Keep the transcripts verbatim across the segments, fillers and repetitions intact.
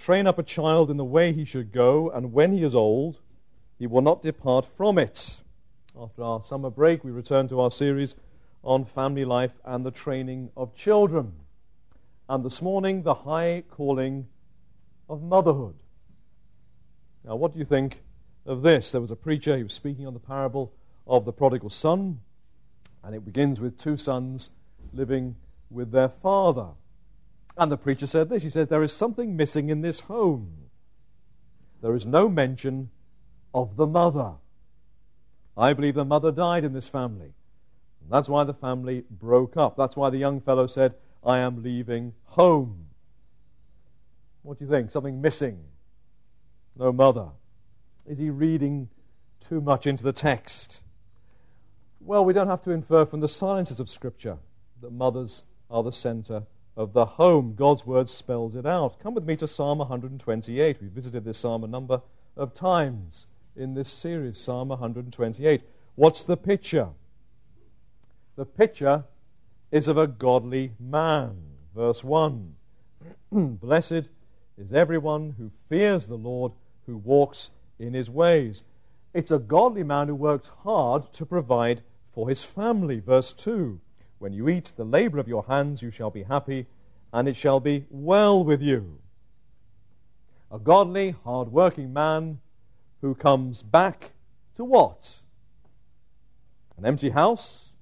train up a child in the way he should go, and when he is old, he will not depart from it. After our summer break, we return to our series on family life and the training of children. And this morning, the high calling of motherhood. Now, what do you think of this? There was a preacher who was speaking on the parable of the prodigal son, and it begins with two sons living with their father. And the preacher said this, he says, there is something missing in this home. There is no mention of the mother. I believe the mother died in this family. And that's why the family broke up. That's why the young fellow said, I am leaving home. What do you think? Something missing? No mother. Is he reading too much into the text? Well, we don't have to infer from the silences of Scripture that mothers are the center of the home. God's word spells it out. Come with me to Psalm one twenty-eight. We visited this psalm a number of times in this series, Psalm one twenty-eight. What's the picture? The picture is of a godly man. Verse one. Blessed is everyone who fears the Lord, who walks in his ways. It's a godly man who works hard to provide for his family. Verse two. When you eat the labor of your hands, you shall be happy, and it shall be well with you. A godly, hard-working man who comes back to what? An empty house?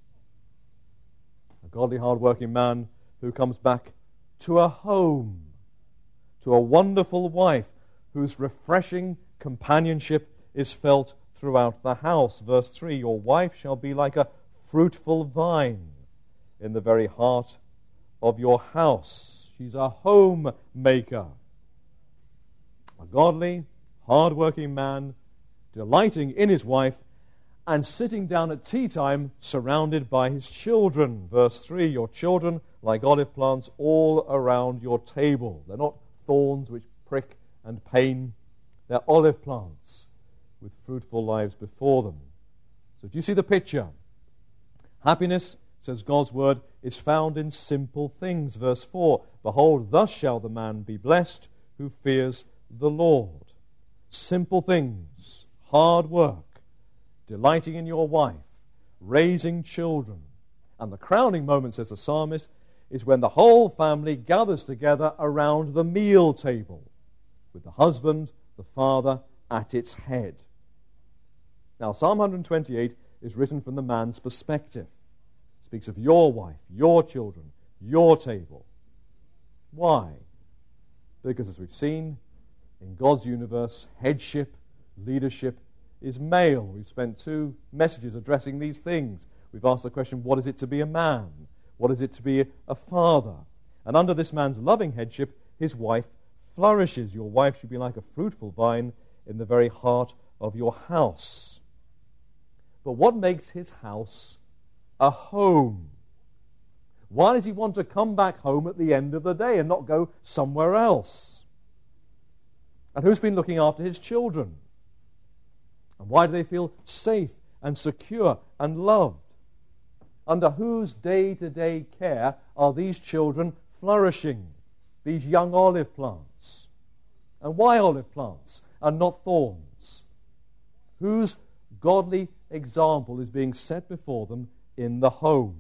A godly, hard-working man who comes back to a home, to a wonderful wife whose refreshing companionship is felt throughout the house. Verse three, your wife shall be like a fruitful vine in the very heart of your house. She's a homemaker. A godly, hard-working man, delighting in his wife, and sitting down at tea time surrounded by his children. Verse three, your children like olive plants all around your table. They're not thorns which prick and pain. They're olive plants with fruitful lives before them. So do you see the picture? Happiness, says God's word, is found in simple things. Verse four, behold, thus shall the man be blessed who fears the Lord. Simple things, hard work, delighting in your wife, raising children. And the crowning moment, says the psalmist, is when the whole family gathers together around the meal table, with the husband, the father, at its head. Now, Psalm one twenty-eight is written from the man's perspective. It speaks of your wife, your children, your table. Why? Because, as we've seen, in God's universe, headship, leadership is male. We've spent two messages addressing these things. We've asked the question, what is it to be a man? What is it to be a father? And under this man's loving headship, his wife flourishes. Your wife should be like a fruitful vine in the very heart of your house. But what makes his house a home? Why does he want to come back home at the end of the day and not go somewhere else? And who's been looking after his children? And why do they feel safe and secure and loved? Under whose day-to-day care are these children flourishing, these young olive plants? And why olive plants and not thorns? Whose godly example is being set before them in the home?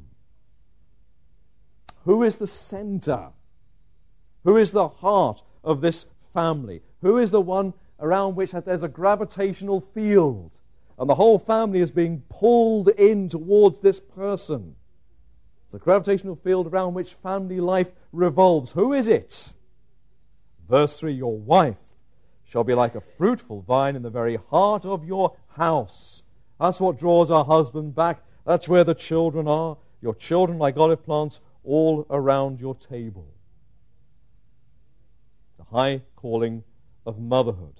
Who is the center? Who is the heart of this family? Who is the one around which there's a gravitational field and the whole family is being pulled in towards this person? It's a gravitational field around which family life revolves. Who is it? Verse three, your wife shall be like a fruitful vine in the very heart of your house. That's what draws our husband back. That's where the children are. Your children like olive plants all around your table. The high calling of motherhood.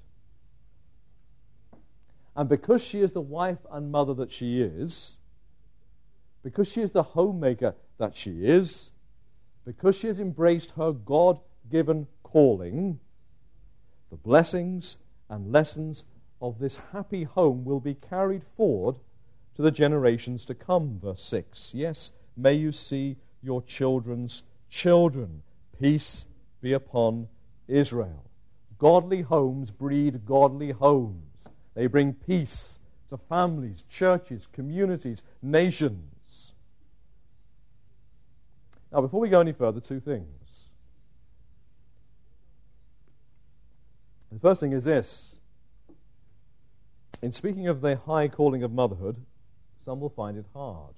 And because she is the wife and mother that she is, because she is the homemaker that she is, because she has embraced her God-given calling, the blessings and lessons of this happy home will be carried forward to the generations to come. Verse six, yes, may you see your children's children. Peace be upon Israel. Godly homes breed godly homes. They bring peace to families, churches, communities, nations. Now, before we go any further, two things. The first thing is this. In speaking of the high calling of motherhood, some will find it hard.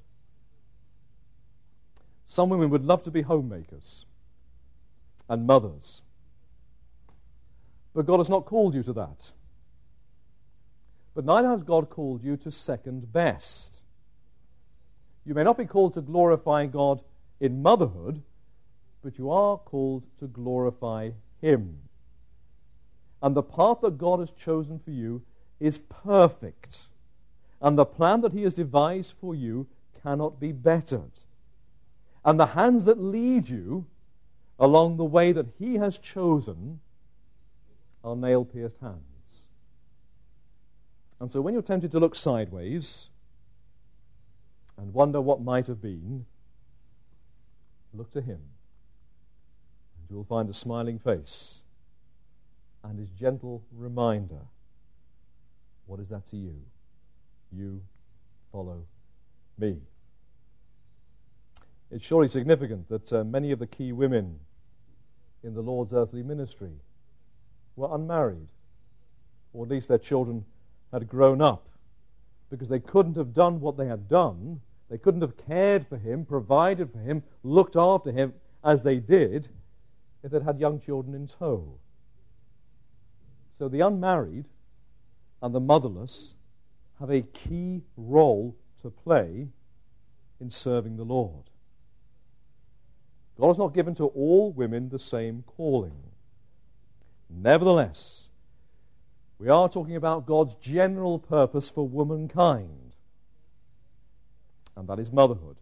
Some women would love to be homemakers and mothers. But God has not called you to that. But neither has God called you to second best. You may not be called to glorify God in motherhood, but you are called to glorify Him. And the path that God has chosen for you is perfect. And the plan that He has devised for you cannot be bettered. And the hands that lead you along the way that He has chosen are nail-pierced hands. And so when you're tempted to look sideways and wonder what might have been, look to Him. And you'll find a smiling face and His gentle reminder. What is that to you? You follow me. It's surely significant that uh, many of the key women in the Lord's earthly ministry were unmarried, or at least their children had grown up, because they couldn't have done what they had done. They couldn't have cared for Him, provided for Him, looked after Him as they did if they'd had young children in tow. So the unmarried and the motherless have a key role to play in serving the Lord. God has not given to all women the same calling. Nevertheless, we are talking about God's general purpose for womankind, and that is motherhood.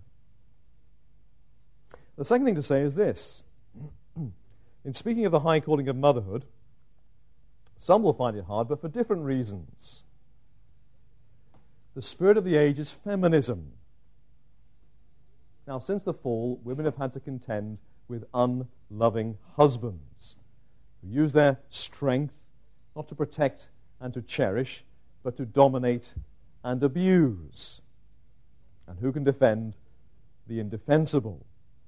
The second thing to say is this. In speaking of the high calling of motherhood, some will find it hard, but for different reasons. The spirit of the age is feminism. Now, since the fall, women have had to contend with unloving husbands who use their strength not to protect and to cherish, but to dominate and abuse. And who can defend the indefensible?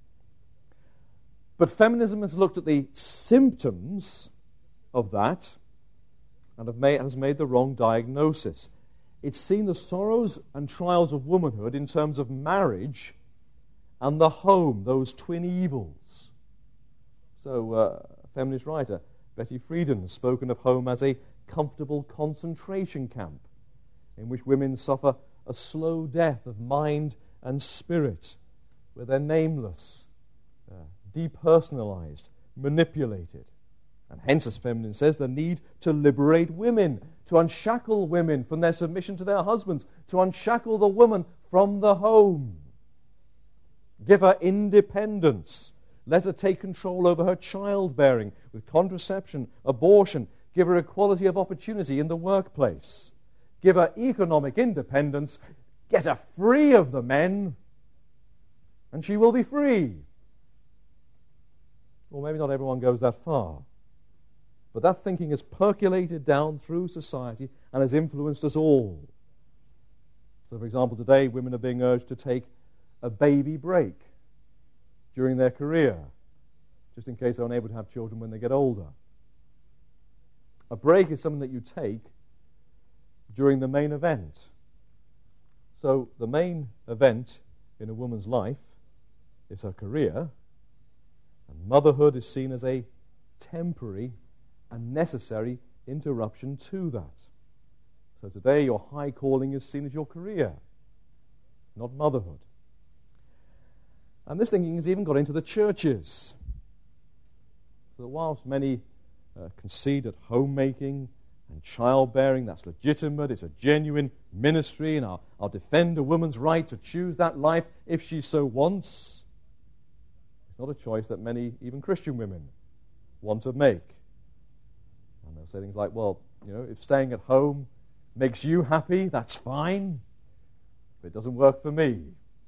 But feminism has looked at the symptoms of that and have made, has made the wrong diagnosis. It's seen the sorrows and trials of womanhood in terms of marriage and the home, those twin evils. So, uh, a feminist writer, Betty Friedan, has spoken of home as a comfortable concentration camp in which women suffer a slow death of mind and spirit, where they're nameless, uh, depersonalized, manipulated. And hence, as Feminine says, the need to liberate women, to unshackle women from their submission to their husbands, to unshackle the woman from the home. Give her independence. Let her take control over her childbearing with contraception, abortion. Give her equality of opportunity in the workplace. Give her economic independence. Get her free of the men, and she will be free. Well, maybe not everyone goes that far. But that thinking has percolated down through society and has influenced us all. So, for example, today women are being urged to take a baby break during their career, just in case they're unable to have children when they get older. A break is something that you take during the main event. So the main event in a woman's life is her career, and motherhood is seen as a temporary and necessary interruption to that. So today your high calling is seen as your career, not motherhood. And this thinking has even got into the churches. So that whilst many uh, concede at homemaking and childbearing, that's legitimate, it's a genuine ministry, and I'll, I'll defend a woman's right to choose that life if she so wants, it's not a choice that many, even Christian women, want to make. And they'll say things like, well, you know, if staying at home makes you happy, that's fine, but it doesn't work for me.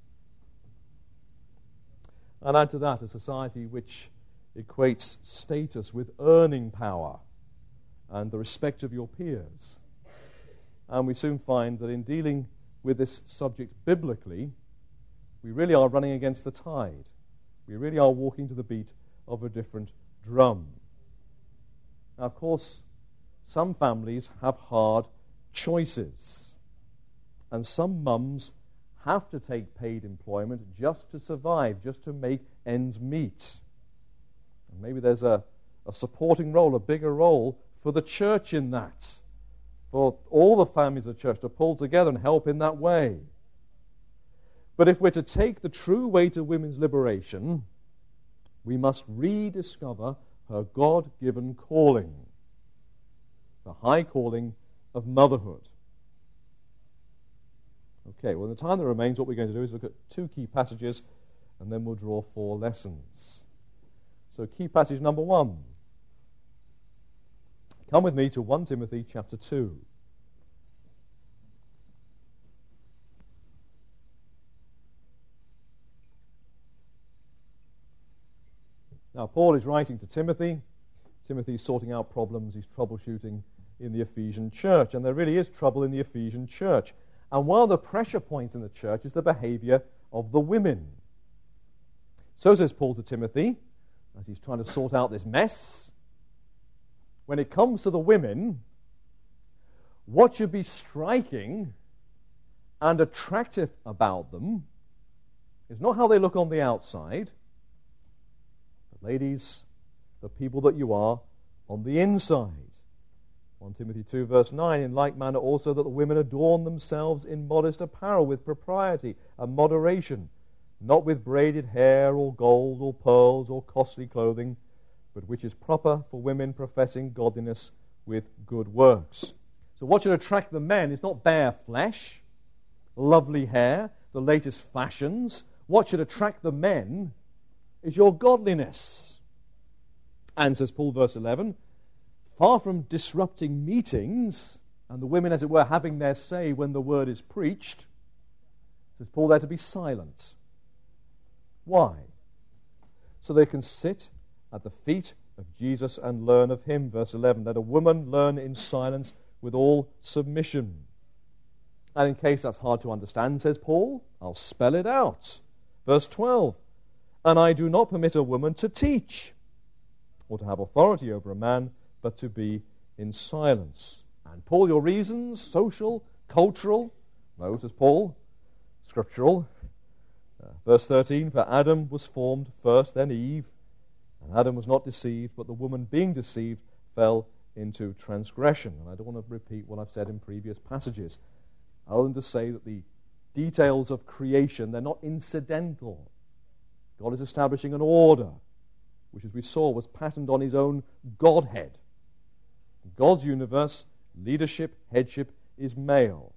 And add to that a society which equates status with earning power. and the respect of your peers. And we soon find that in dealing with this subject biblically, we really are running against the tide. We really are walking to the beat of a different drum. Now, of course, some families have hard choices, and some mums have to take paid employment just to survive, just to make ends meet. And maybe there's a, a supporting role, a bigger role for the church in that, for all the families of the church to pull together and help in that way. But if we're to take the true way to women's liberation, we must rediscover her God-given calling, the high calling of motherhood. Okay, well, in the time that remains, what we're going to do is look at two key passages, and then we'll draw four lessons. So, key passage number one. Come with me to First Timothy chapter two. Now, Paul is writing to Timothy. Timothy's sorting out problems. He's troubleshooting in the Ephesian church. And there really is trouble in the Ephesian church. And one of the pressure points in the church is the behavior of the women. So says Paul to Timothy, as he's trying to sort out this mess, when it comes to the women, what should be striking and attractive about them is not how they look on the outside, but ladies, the people that you are on the inside. First Timothy two, verse nine, in like manner also that the women adorn themselves in modest apparel with propriety and moderation, not with braided hair or gold or pearls or costly clothing, but which is proper for women professing godliness with good works. So what should attract the men is not bare flesh, lovely hair, the latest fashions. What should attract the men is your godliness. And, says Paul, verse eleven, far from disrupting meetings, and the women, as it were, having their say when the word is preached, says Paul, they're to be silent. Why? So they can sit at the feet of Jesus and learn of him. Verse eleven, let a woman learn in silence with all submission. And in case that's hard to understand, says Paul, I'll spell it out. Verse twelve, and I do not permit a woman to teach or to have authority over a man, but to be in silence. And Paul, your reasons, social, cultural? No, says Paul, scriptural. Uh, verse thirteen, for Adam was formed first, then Eve, and Adam was not deceived, but the woman being deceived fell into transgression. And I don't want to repeat what I've said in previous passages, other than to say that the details of creation, they're not incidental. God is establishing an order, which, as we saw, was patterned on his own Godhead. In God's universe, leadership, headship is male.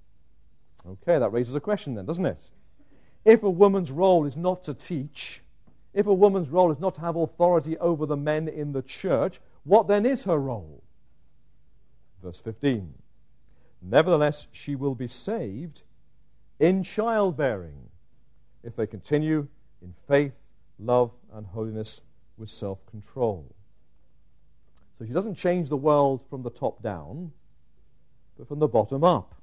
Okay, that raises a question then, doesn't it? If a woman's role is not to teach, if a woman's role is not to have authority over the men in the church, what then is her role? Verse fifteen. Nevertheless, she will be saved in childbearing if they continue in faith, love, and holiness with self-control. So she doesn't change the world from the top down, but from the bottom up.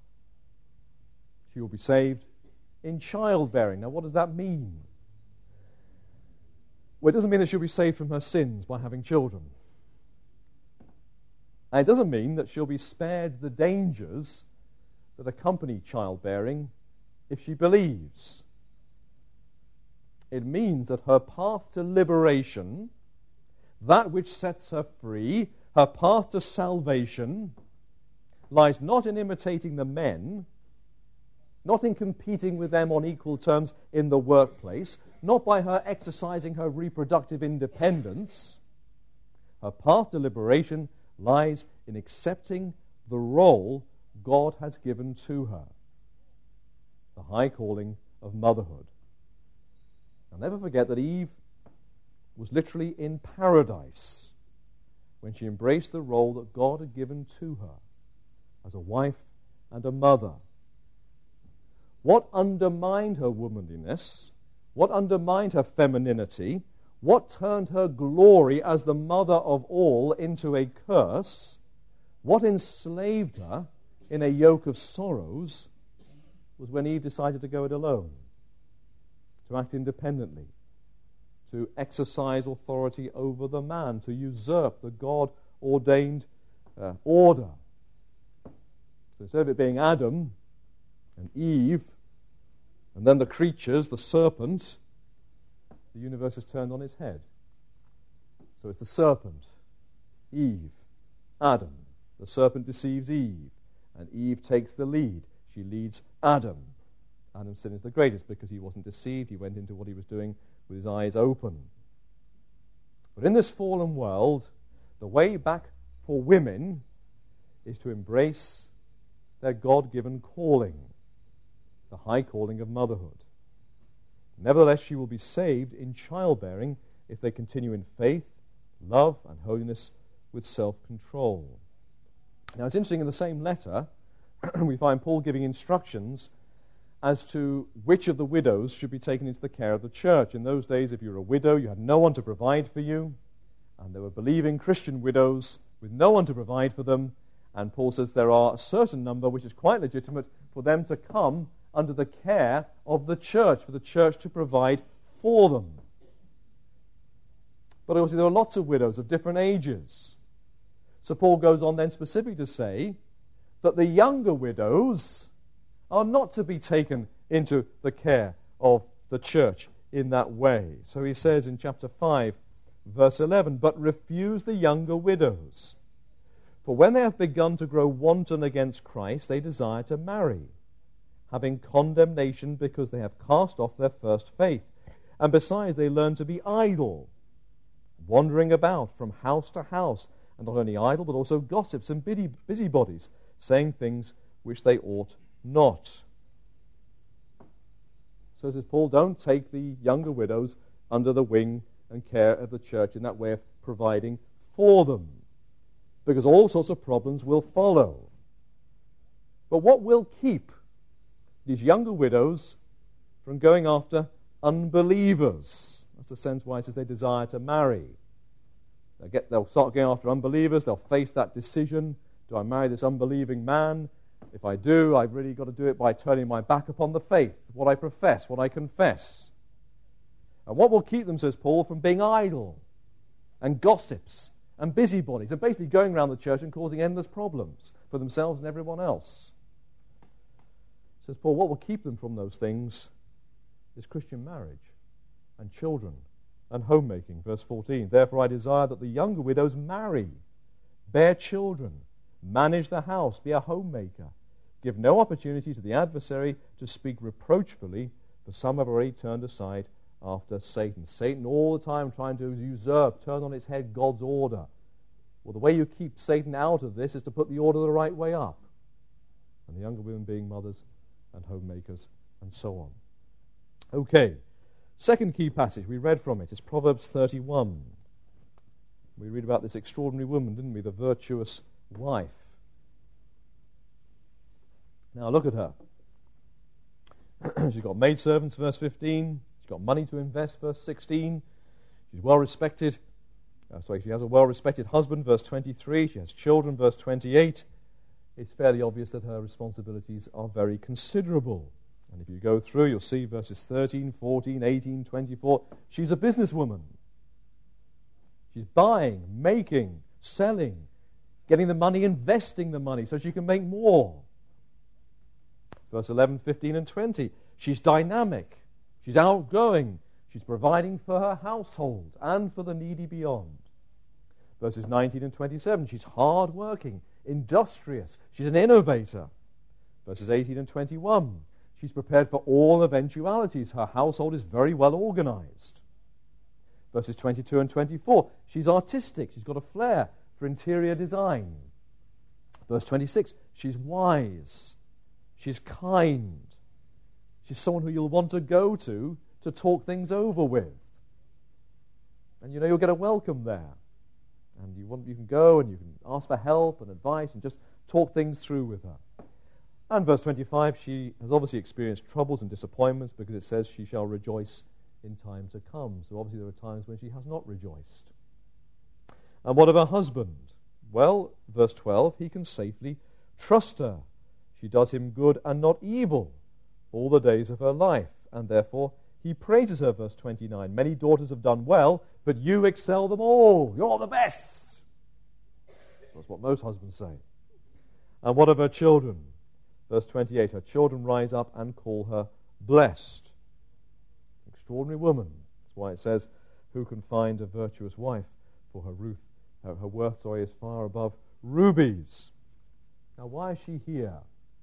She will be saved in childbearing. Now, what does that mean? Well, it doesn't mean that she'll be saved from her sins by having children. And it doesn't mean that she'll be spared the dangers that accompany childbearing if she believes. It means that her path to liberation, that which sets her free, her path to salvation, lies not in imitating the men, not in competing with them on equal terms in the workplace, not by her exercising her reproductive independence. Her path to liberation lies in accepting the role God has given to her, the high calling of motherhood. I'll never forget that Eve was literally in paradise when she embraced the role that God had given to her as a wife and a mother. What undermined her womanliness, what undermined her femininity, what turned her glory as the mother of all into a curse, What enslaved her in a yoke of sorrows was when Eve decided to go it alone, to act independently, to exercise authority over the man, to usurp the God-ordained uh, order. So instead of it being Adam and Eve, and then the creatures, the serpent, the universe is turned on its head. So it's the serpent, Eve, Adam. The serpent deceives Eve, and Eve takes the lead. She leads Adam. Adam's sin is the greatest because he wasn't deceived. He went into what he was doing with his eyes open. But in this fallen world, the way back for women is to embrace their God-given calling, the high calling of motherhood. Nevertheless, she will be saved in childbearing if they continue in faith, love, and holiness with self-control. Now, it's interesting, in the same letter, we find Paul giving instructions as to which of the widows should be taken into the care of the church. In those days, if you were a widow, you had no one to provide for you, and there were believing Christian widows with no one to provide for them, and Paul says there are a certain number which is quite legitimate for them to come under the care of the church, for the church to provide for them. But obviously there are lots of widows of different ages. So Paul goes on then specifically to say that the younger widows are not to be taken into the care of the church in that way. So he says in chapter five, verse eleven, "But refuse the younger widows. For when they have begun to grow wanton against Christ, they desire to marry, having condemnation because they have cast off their first faith. And besides, they learn to be idle, wandering about from house to house, and not only idle, but also gossips and busybodies, saying things which they ought not." So says Paul, don't take the younger widows under the wing and care of the church in that way of providing for them, because all sorts of problems will follow. But what will keep these younger widows from going after unbelievers? That's the sense why it says they desire to marry. They'll, get, they'll start going after unbelievers. They'll face that decision. Do I marry this unbelieving man? If I do, I've really got to do it by turning my back upon the faith, what I profess, what I confess. And what will keep them, says Paul, from being idle and gossips and busybodies and basically going around the church and causing endless problems for themselves and everyone else? Says Paul, what will keep them from those things is Christian marriage and children and homemaking. Verse fourteen, "Therefore I desire that the younger widows marry, bear children, manage the house, be a homemaker, give no opportunity to the adversary to speak reproachfully, for some have already turned aside after Satan." Satan all the time trying to usurp, turn on its head God's order. Well, the way you keep Satan out of this is to put the order the right way up. And the younger women being mothers and homemakers and so on. Okay, second key passage we read from it is Proverbs thirty-one. We read about this extraordinary woman, didn't we? The virtuous wife. Now look at her. She's got maidservants, verse fifteen. She's got money to invest, verse sixteen. She's well respected. Uh, sorry, she has a well-respected husband, verse twenty-three. She has children, verse twenty-eight. It's fairly obvious that her responsibilities are very considerable. And if you go through, you'll see verses thirteen, fourteen, eighteen, twenty-four. She's a businesswoman. She's buying, making, selling, getting the money, investing the money so she can make more. Verse eleven, fifteen, and twenty. She's dynamic. She's outgoing. She's providing for her household and for the needy beyond. Verses nineteen and twenty-seven. She's hard-working, industrious. She's an innovator. Verses eighteen and twenty-one. She's prepared for all eventualities. Her household is very well organized. Verses twenty-two and twenty-four. She's artistic. She's got a flair for interior design. Verse twenty-six. She's wise. She's kind. She's someone who you'll want to go to to talk things over with. And you know you'll get a welcome there. And you want you can go and you can ask for help and advice and just talk things through with her. And verse twenty-five, she has obviously experienced troubles and disappointments because it says she shall rejoice in time to come. So obviously there are times when she has not rejoiced. And what of her husband? well, verse twelve, he can safely trust her. She does him good and not evil all the days of her life, and therefore he praises her, verse twenty-nine. Many daughters have done well, but you excel them all. You're the best. That's what most husbands say. And what of her children? Verse twenty-eight, her children rise up and call her blessed. Extraordinary woman. That's why it says, who can find a virtuous wife? For her, Ruth, her, her worth sorry, is far above rubies. Now, why is she here?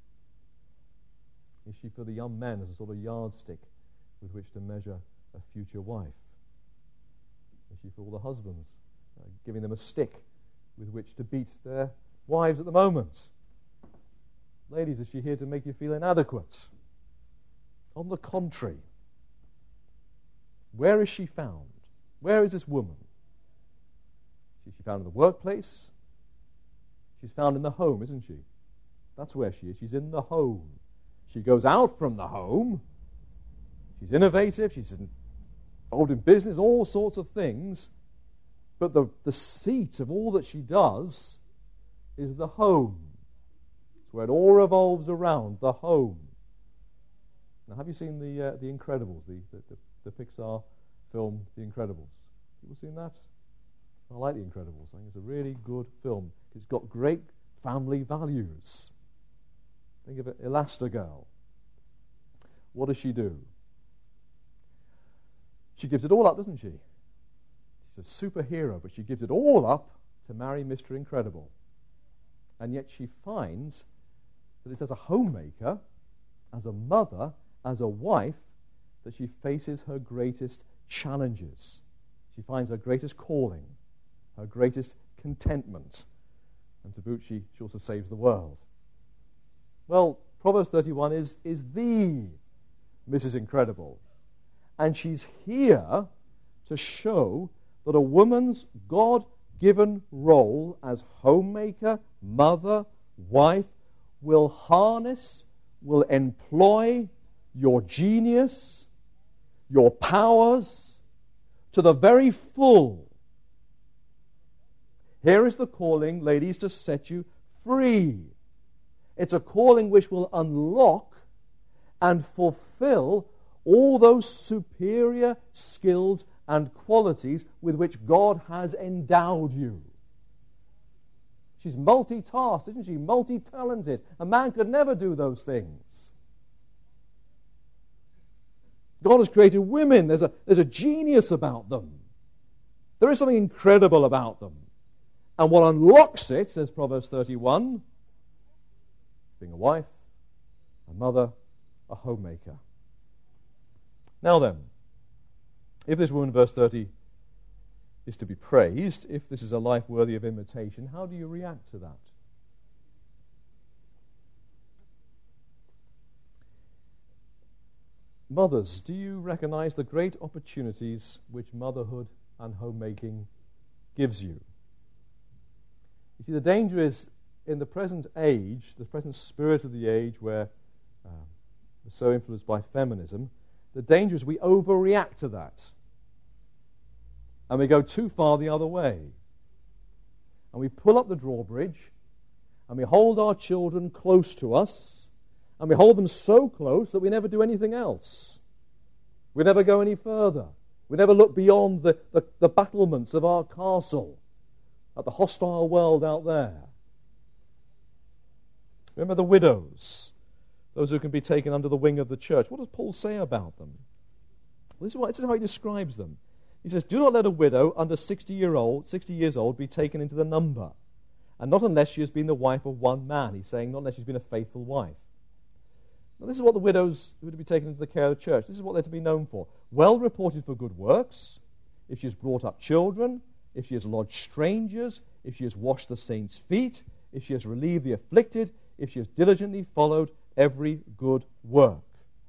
Is she for the young men as a sort of yardstick with which to measure a future wife? Is she for all the husbands, uh, giving them a stick with which to beat their wives at the moment? Ladies, is she here to make you feel inadequate? On the contrary, where is she found? Where is this woman? Is she found in the workplace? She's found in the home, isn't she? That's where she is. She's in the home. She goes out from the home. She's innovative. She's involved in business, all sorts of things. But the, the seat of all that she does is the home. It's where it all revolves around, the home. Now, have you seen the uh, the Incredibles, the, the, the, the Pixar film, The Incredibles? People seen that? I like The Incredibles. I think it's a really good film. It's got great family values. Think of it, Elastigirl. What does she do? She gives it all up, doesn't she? She's a superhero, but she gives it all up to marry Mister Incredible. And yet she finds that it's as a homemaker, as a mother, as a wife, that she faces her greatest challenges. She finds her greatest calling, her greatest contentment. And to boot, she, she also saves the world. Well, Proverbs thirty-one is, is the Missus Incredible. And she's here to show that a woman's God-given role as homemaker, mother, wife, will harness, will employ your genius, your powers, to the very full. Here is the calling, ladies, to set you free. It's a calling which will unlock and fulfill all those superior skills and qualities with which God has endowed you. She's multitasked, isn't she? Multi-talented. A man could never do those things. God has created women. There's a, there's a genius about them. There is something incredible about them. And what unlocks it, says Proverbs thirty-one, being a wife, a mother, a homemaker. Now then, if this woman, verse thirty, is to be praised, if this is a life worthy of imitation, how do you react to that? Mothers, do you recognize the great opportunities which motherhood and homemaking gives you? You see, the danger is, in the present age, the present spirit of the age where uh, we're so influenced by feminism, the danger is we overreact to that. And we go too far the other way. And we pull up the drawbridge, and we hold our children close to us, and we hold them so close that we never do anything else. We never go any further. We never look beyond the, the, the battlements of our castle at the hostile world out there. Remember the widows, those who can be taken under the wing of the church. What does Paul say about them? Well, this is, what, this is how he describes them. He says, do not let a widow under sixty year old, sixty years old be taken into the number, and not unless she has been the wife of one man. He's saying not unless she's been a faithful wife. Now, this is what the widows who are to be taken into the care of the church, this is what they're to be known for. Well reported for good works, if she has brought up children, if she has lodged strangers, if she has washed the saints' feet, if she has relieved the afflicted, if she has diligently followed every good work.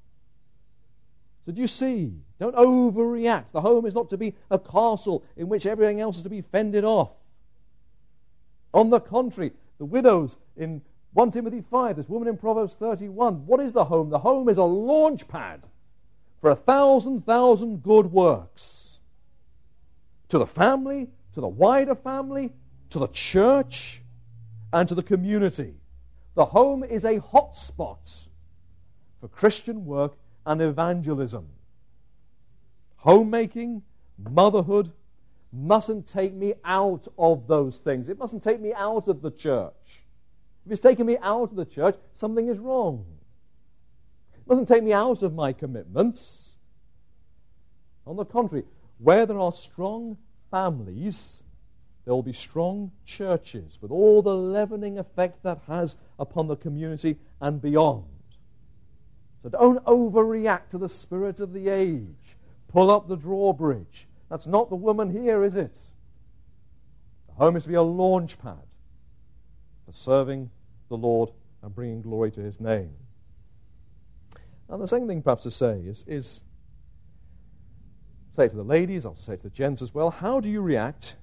So do you see? Don't overreact. The home is not to be a castle in which everything else is to be fended off. On the contrary, the widows in First Timothy five, this woman in Proverbs thirty-one, what is the home? The home is a launch pad for a thousand, thousand good works. To the family, to the wider family, to the church, and to the community. The home is a hot spot for Christian work and evangelism. Homemaking, motherhood, mustn't take me out of those things. It mustn't take me out of the church. If it's taking me out of the church, something is wrong. It mustn't take me out of my commitments. On the contrary, where there are strong families, there will be strong churches with all the leavening effect that has upon the community and beyond. So don't overreact to the spirit of the age. Pull up the drawbridge. That's not the woman here, is it? The home is to be a launch pad for serving the Lord and bringing glory to his name. And the second thing perhaps to say is, is say to the ladies, I'll say to the gents as well, how do you react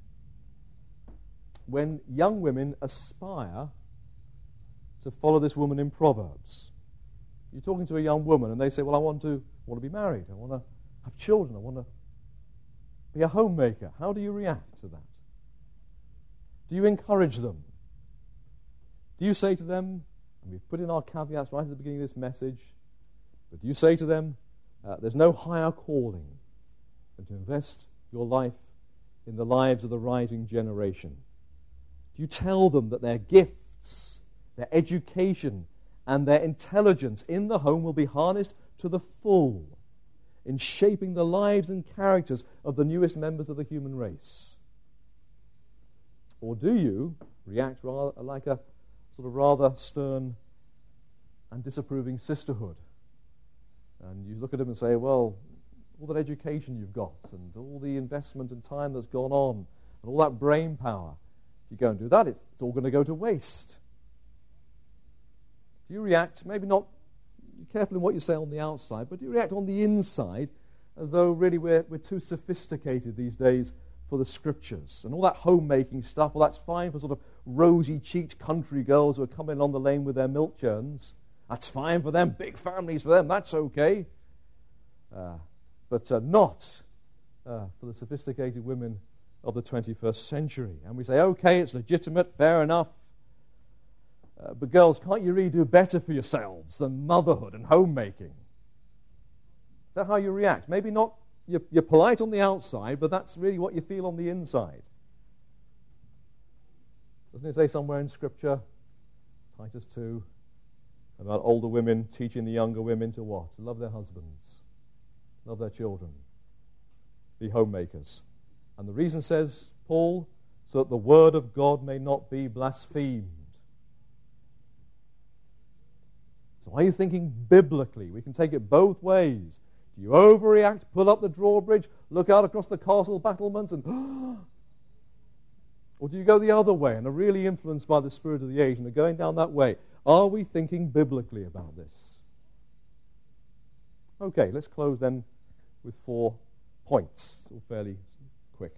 when young women aspire to follow this woman in Proverbs? You're talking to a young woman and they say, well, I want to I want to be married, I want to have children, I want to be a homemaker. How do you react to that? Do you encourage them? Do you say to them, and we've put in our caveats right at the beginning of this message, but do you say to them, uh, there's no higher calling than to invest your life in the lives of the rising generation? Do you tell them that their gifts, their education, and their intelligence in the home will be harnessed to the full in shaping the lives and characters of the newest members of the human race? Or do you react rather like a sort of rather stern and disapproving sisterhood? And you look at them and say, well, all that education you've got and all the investment and time that's gone on and all that brain power, if you go and do that, it's, it's all going to go to waste. Do you react, maybe not, be careful in what you say on the outside, but do you react on the inside as though really we're, we're too sophisticated these days for the Scriptures? And all that homemaking stuff, well, that's fine for sort of rosy-cheeked country girls who are coming along the lane with their milk churns. That's fine for them, big families for them, that's okay. Uh, but uh, not uh, for the sophisticated women of the twenty-first century. And we say, okay, it's legitimate, fair enough. Uh, but girls, can't you really do better for yourselves than motherhood and homemaking? Is that how you react? Maybe not, you're, you're polite on the outside, but that's really what you feel on the inside. Doesn't it say somewhere in Scripture, Titus two, about older women teaching the younger women to what? To love their husbands, love their children, be homemakers. And the reason, says Paul, so that the word of God may not be blasphemed. So are you thinking biblically? We can take it both ways. Do you overreact, pull up the drawbridge, look out across the castle battlements and... Or do you go the other way and are really influenced by the spirit of the age and are going down that way? Are we thinking biblically about this? Okay, let's close then with four points, all fairly quick.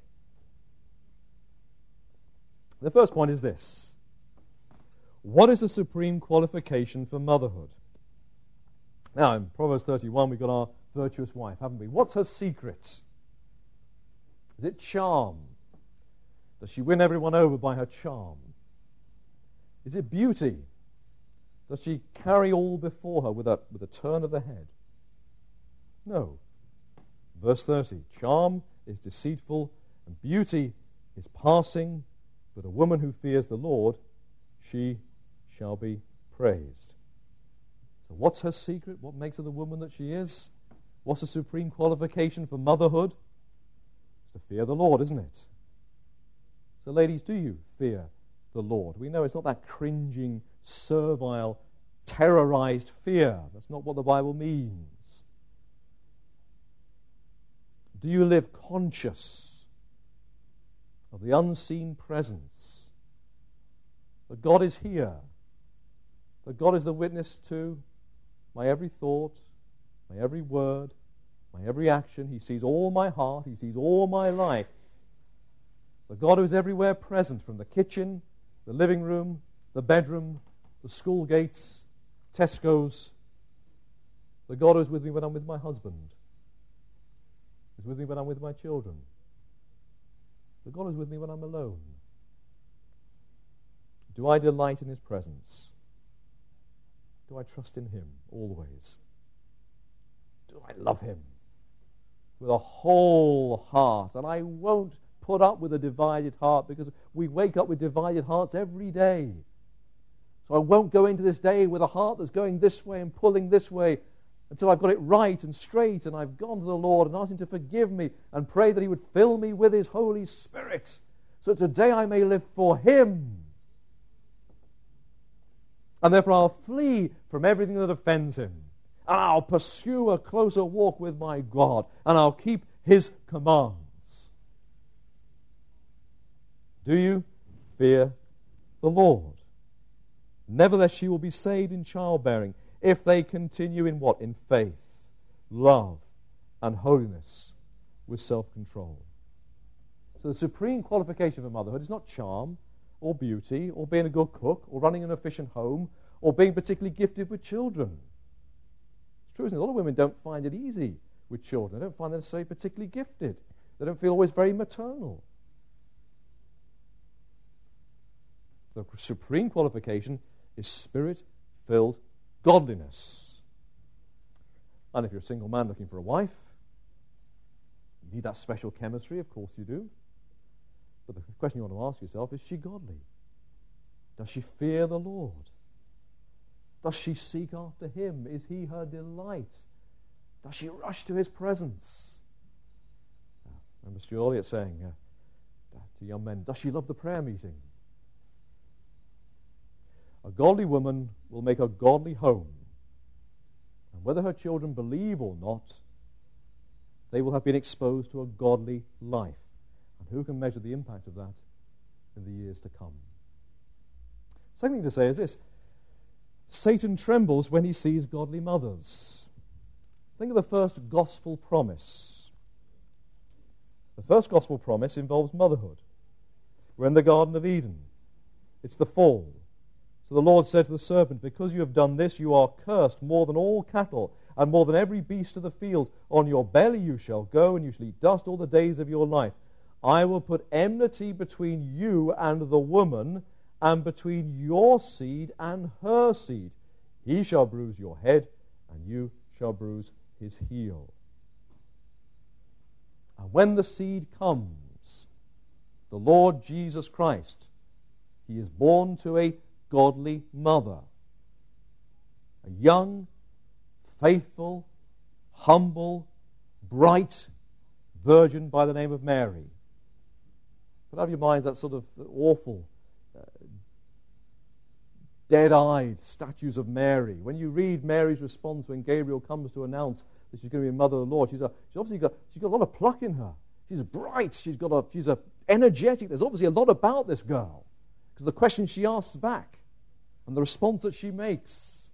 The first point is this. What is the supreme qualification for motherhood? Now, in Proverbs thirty-one, we've got our virtuous wife, haven't we? What's her secret? Is it charm? Does she win everyone over by her charm? Is it beauty? Does she carry all before her with a, with a turn of the head? No. Verse thirty, charm is deceitful and beauty is passing, but a woman who fears the Lord, she shall be praised. So what's her secret? What makes her the woman that she is? What's the supreme qualification for motherhood? It's to fear the Lord, isn't it? So ladies, do you fear the Lord? We know it's not that cringing, servile, terrorized fear. That's not what the Bible means. Do you live conscious of the unseen presence? That God is here. That God is the witness to my every thought, my every word, my every action. He sees all my heart. He sees all my life. The God who is everywhere present, from the kitchen, the living room, the bedroom, the school gates, Tesco's. The God who is with me when I'm with my husband, is with me when I'm with my children. The God who is with me when I'm alone. Do I delight in his presence? Do I trust in him always? Do I love him with a whole heart? And I won't put up with a divided heart, because we wake up with divided hearts every day. So I won't go into this day with a heart that's going this way and pulling this way until I've got it right and straight, and I've gone to the Lord and asked him to forgive me and pray that he would fill me with his Holy Spirit, so that today I may live for him. And therefore I'll flee from everything that offends him. And I'll pursue a closer walk with my God. And I'll keep his commands. Do you fear the Lord? Nevertheless, she will be saved in childbearing if they continue in what? In faith, love, and holiness with self-control. So the supreme qualification for motherhood is not charm, or beauty, or being a good cook, or running an efficient home, or being particularly gifted with children. It's true, isn't it? A lot of women don't find it easy with children. They don't find them necessarily particularly gifted. They don't feel always very maternal. The supreme qualification is spirit-filled godliness. And if you're a single man looking for a wife, you need that special chemistry, of course you do. But the question you want to ask yourself, is she godly? Does she fear the Lord? Does she seek after him? Is he her delight? Does she rush to his presence? Uh, remember Stuart Elliott saying uh, to young men, does she love the prayer meeting? A godly woman will make a godly home. And whether her children believe or not, they will have been exposed to a godly life. And who can measure the impact of that in the years to come? Second thing to say is this: Satan trembles when he sees godly mothers. Think of the first gospel promise. The first gospel promise involves motherhood. We're in the Garden of Eden. It's the fall. So the Lord said to the serpent, because you have done this, you are cursed more than all cattle, and more than every beast of the field. On your belly you shall go, and you shall eat dust all the days of your life. I will put enmity between you and the woman, and between your seed and her seed. He shall bruise your head, and you shall bruise his heel. And when the seed comes, the Lord Jesus Christ, he is born to a godly mother, a young, faithful, humble, bright virgin by the name of Mary. Put out of your minds that sort of awful, uh, dead-eyed statues of Mary. When you read Mary's response when Gabriel comes to announce that she's going to be a mother of the Lord, she's, a, she's obviously got she's got a lot of pluck in her. She's bright. She's got a she's a energetic. There's obviously a lot about this girl, because the question she asks back and the response that she makes.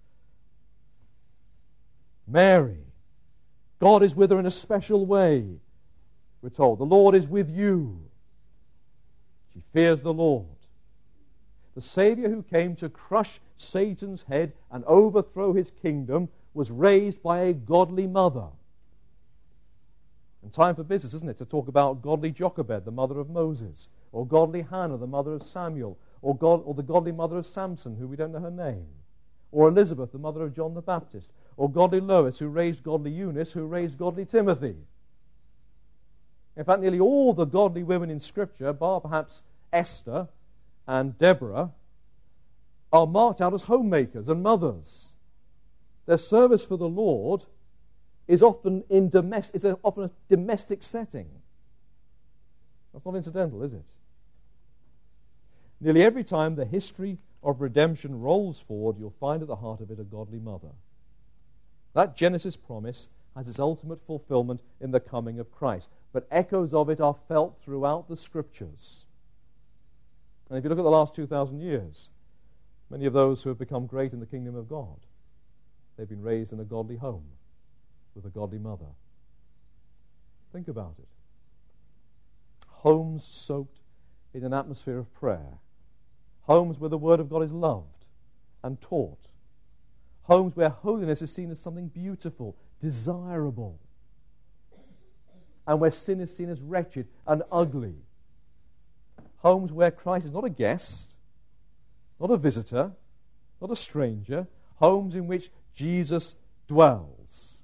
Mary, God is with her in a special way, we're told. The Lord is with you. She fears the Lord. The Savior who came to crush Satan's head and overthrow his kingdom was raised by a godly mother. And time for business, isn't it, to talk about godly Jochebed, the mother of Moses, or godly Hannah, the mother of Samuel, or God, or the godly mother of Samson, who we don't know her name, or Elizabeth, the mother of John the Baptist, or godly Lois, who raised godly Eunice, who raised godly Timothy. In fact, nearly all the godly women in Scripture, bar perhaps Esther and Deborah, are marked out as homemakers and mothers. Their service for the Lord is often in domestic, is often a domestic setting. That's not incidental, is it? Nearly every time the history of redemption rolls forward, you'll find at the heart of it a godly mother. That Genesis promise has its ultimate fulfillment in the coming of Christ, but echoes of it are felt throughout the Scriptures. And if you look at the last two thousand years, many of those who have become great in the kingdom of God, they've been raised in a godly home with a godly mother. Think about it. Homes soaked in an atmosphere of prayer. Homes where the Word of God is loved and taught. Homes where holiness is seen as something beautiful, desirable. And where sin is seen as wretched and ugly. Homes where Christ is not a guest, not a visitor, not a stranger, homes in which Jesus dwells.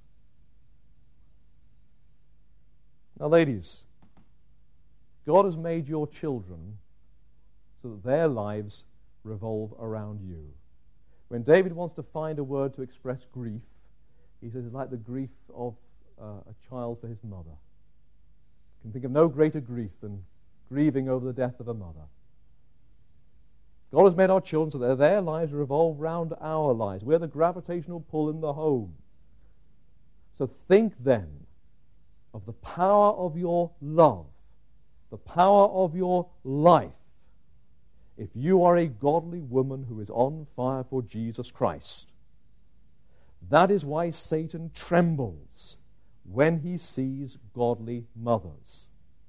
Now, ladies, God has made your children so that their lives revolve around you. When David wants to find a word to express grief, he says it's like the grief of uh, a child for his mother. You can think of no greater grief than grieving over the death of a mother. God has made our children so that their lives revolve around our lives. We're the gravitational pull in the home. So think then of the power of your love, the power of your life, if you are a godly woman who is on fire for Jesus Christ. That is why Satan trembles when he sees godly mothers.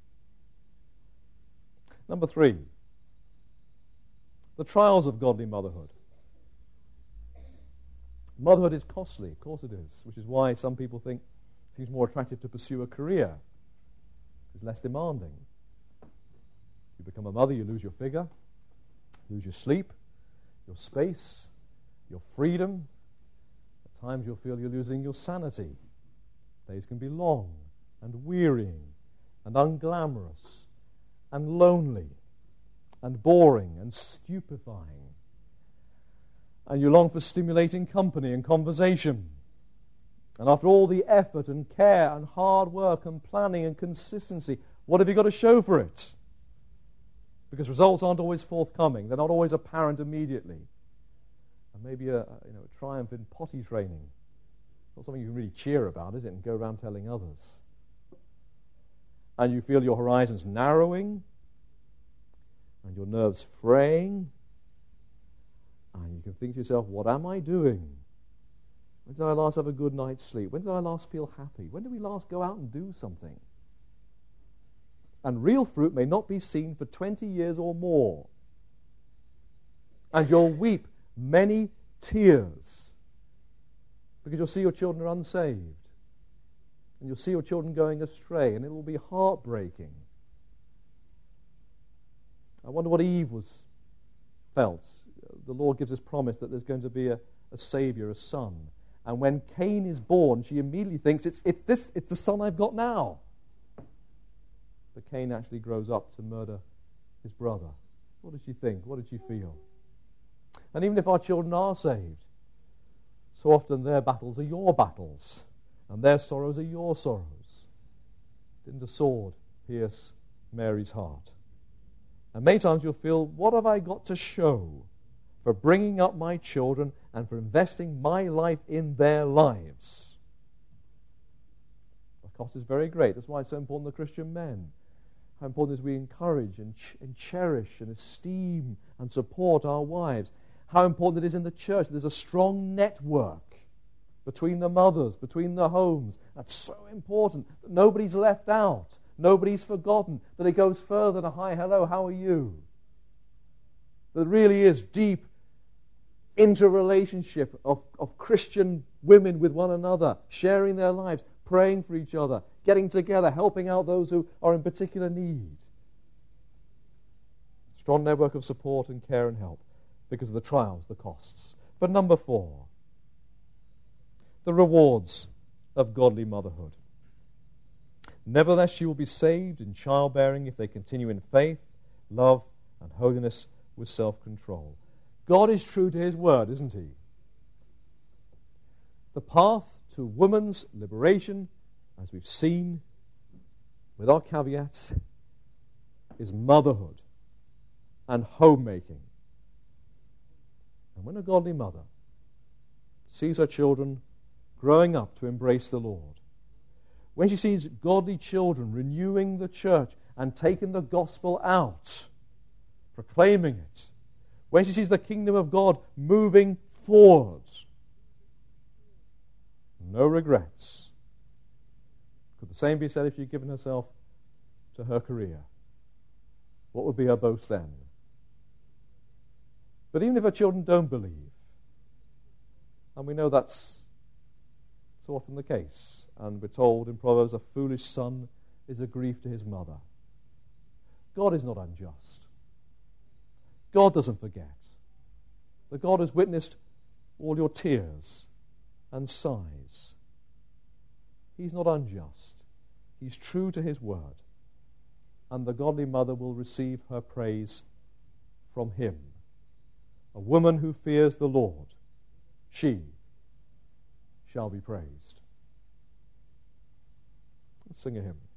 Number three, the trials of godly motherhood. Motherhood is costly, of course it is, which is why some people think it seems more attractive to pursue a career. It's less demanding. You become a mother, you lose your figure, lose your sleep, your space, your freedom. At times you'll feel you're losing your sanity. Days can be long and wearying and unglamorous and lonely and boring and stupefying. And you long for stimulating company and conversation. And after all the effort and care and hard work and planning and consistency, what have you got to show for it? Because results aren't always forthcoming. They're not always apparent immediately. And maybe a, you know, a triumph in potty training. Not something you can really cheer about, is it? And go around telling others. And you feel your horizons narrowing and your nerves fraying. And you can think to yourself, what am I doing? When did I last have a good night's sleep? When did I last feel happy? When did we last go out and do something? And real fruit may not be seen for twenty years or more. And you'll weep many tears because you'll see your children are unsaved. And you'll see your children going astray, and it will be heartbreaking. I wonder what Eve was felt. The Lord gives us promise that there's going to be a, a Savior, a son. And when Cain is born, she immediately thinks, it's, it's, this, it's the son I've got now. But Cain actually grows up to murder his brother. What did she think? What did she feel? And even if our children are saved, so often their battles are your battles, and their sorrows are your sorrows. Didn't a sword pierce Mary's heart? And many times you'll feel, what have I got to show for bringing up my children and for investing my life in their lives? The cost is very great. That's why it's so important the Christian men. How important it is we encourage and, ch- and cherish and esteem and support our wives. How important it is in the church. There's a strong network between the mothers, between the homes. That's so important that nobody's left out. Nobody's forgotten. That it goes further than a hi, hello, how are you? There really is deep interrelationship of, of Christian women with one another, sharing their lives, praying for each other, getting together, helping out those who are in particular need. Strong network of support and care and help because of the trials, the costs. But number four, the rewards of godly motherhood. Nevertheless, she will be saved in childbearing if they continue in faith, love, and holiness with self-control. God is true to his word, isn't he? The path to woman's liberation, as we've seen, with our caveats, is motherhood and homemaking. And when a godly mother sees her children growing up to embrace the Lord, when she sees godly children renewing the church and taking the gospel out, proclaiming it, when she sees the kingdom of God moving forward, no regrets. Could the same be said if she'd given herself to her career? What would be her boast then? But even if her children don't believe, and we know that's so often the case, and we're told in Proverbs, a foolish son is a grief to his mother. God is not unjust. God doesn't forget. that God has witnessed all your tears and sighs. He's not unjust. He's true to his word. And the godly mother will receive her praise from him. A woman who fears the Lord, she shall be praised. Let's sing a hymn.